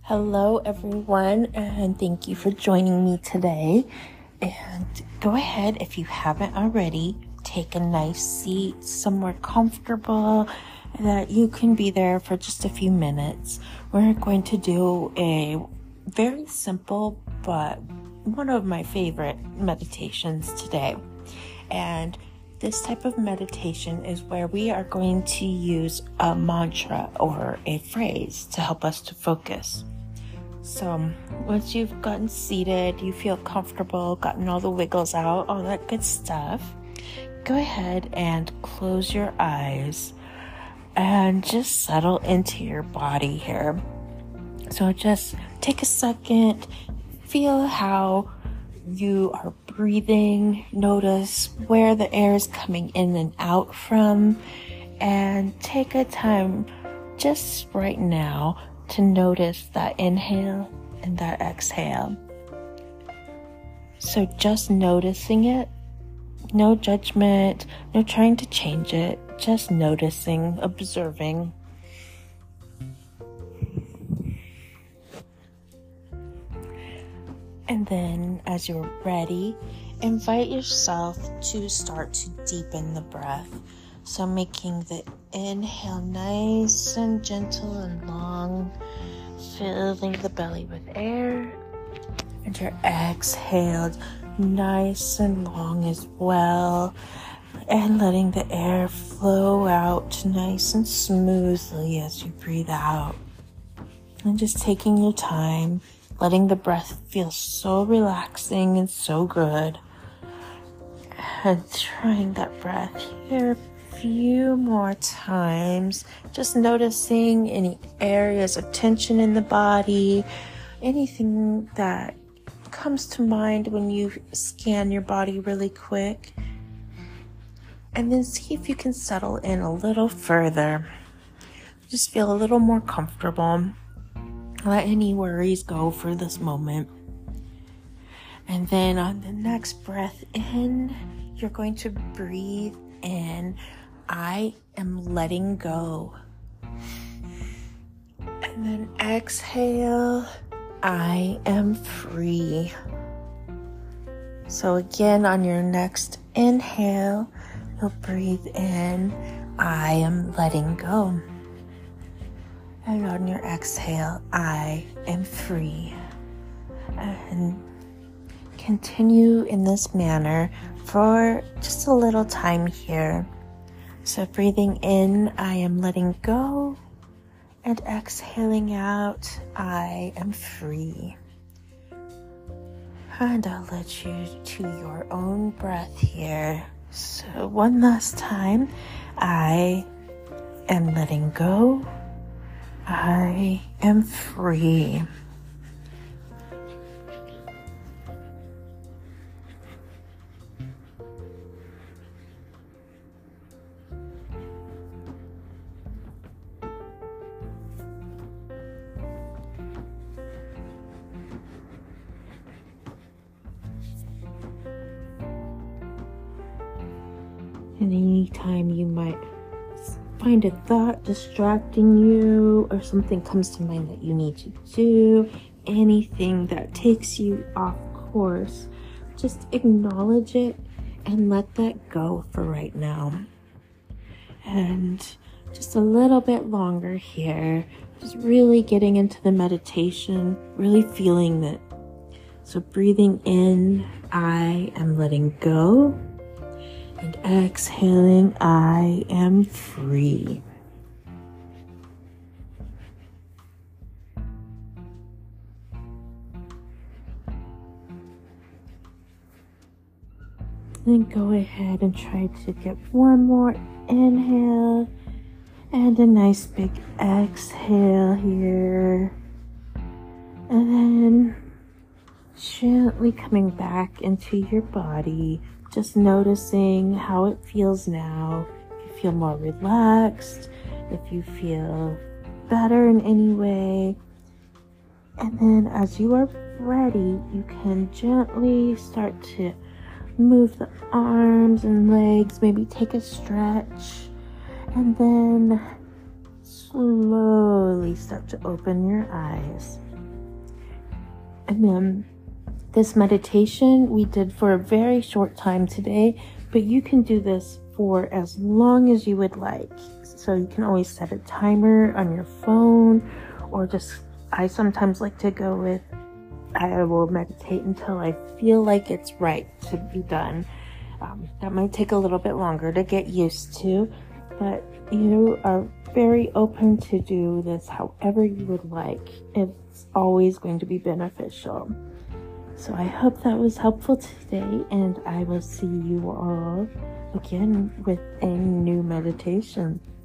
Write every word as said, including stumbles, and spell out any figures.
Hello, everyone, and thank you for joining me today. And go ahead, if you haven't already, take a nice seat somewhere comfortable that you can be there for just a few minutes. We're going to do a very simple but one of my favorite meditations today. And this type of meditation is where we are going to use a mantra or a phrase to help us to focus. So once you've gotten seated, you feel comfortable, gotten all the wiggles out, all that good stuff, go ahead and close your eyes and just settle into your body here. So just take a second, feel how you are breathing, notice where the air is coming in and out from, and take a time just right now to notice that inhale and that exhale. So just noticing it, no judgment, no trying to change it, just noticing, observing. And then as you're ready, invite yourself to start to deepen the breath. So making the inhale nice and gentle and long, filling the belly with air, and your exhale nice and long as well, and letting the air flow out nice and smoothly as you breathe out. And just taking your time, letting the breath feel so relaxing and so good. And trying that breath here few more times, just noticing any areas of tension in the body, anything that comes to mind when you scan your body really quick, and then see if you can settle in a little further. Just feel a little more comfortable. Let any worries go for this moment. And then on the next breath in, you're going to breathe in, I am letting go. And then exhale, I am free. So again, on your next inhale, you'll breathe in, I am letting go. And on your exhale, I am free. And continue in this manner for just a little time here. So breathing in, I am letting go, and exhaling out, I am free. And I'll let you to your own breath here. So one last time, I am letting go, I am free. And anytime you might find a thought distracting you, or something comes to mind that you need to do, anything that takes you off course, just acknowledge it and let that go for right now. And just a little bit longer here, just really getting into the meditation, really feeling it. So breathing in, I am letting go. And exhaling, I am free. Then go ahead and try to get one more inhale and a nice big exhale here. And then gently coming back into your body. Just noticing how it feels now. If you feel more relaxed, if you feel better in any way. And then as you are ready, you can gently start to move the arms and legs, maybe take a stretch, and then slowly start to open your eyes. And then this meditation we did for a very short time today, but you can do this for as long as you would like. So you can always set a timer on your phone, or just, I sometimes like to go with, I will meditate until I feel like it's right to be done. Um, that might take a little bit longer to get used to, but you are very open to do this however you would like. It's always going to be beneficial. So I hope that was helpful today, and I will see you all again with a new meditation.